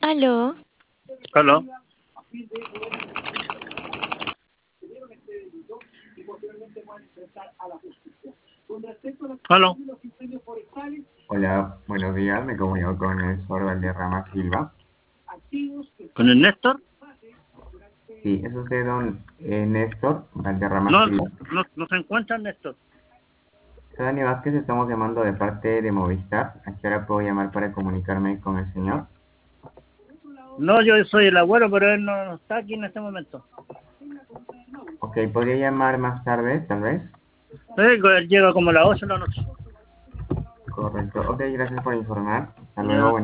Aló, Aló. Aló. Hola, buenos días. Me comunico con el señor Valderrama Silva. ¿Con el Néstor? Sí, es usted don Néstor Valderrama No, Silva. no se encuentra Néstor. Soy Dani Vázquez, estamos llamando de parte de Movistar. ¿A qué hora puedo llamar para comunicarme con el señor? No, yo soy el abuelo, pero él no está aquí en este momento. Ok, ¿podría llamar más tarde, tal vez? Él llega como a las 8 de la noche. Correcto. Ok, gracias por informar. Hasta Ya. luego.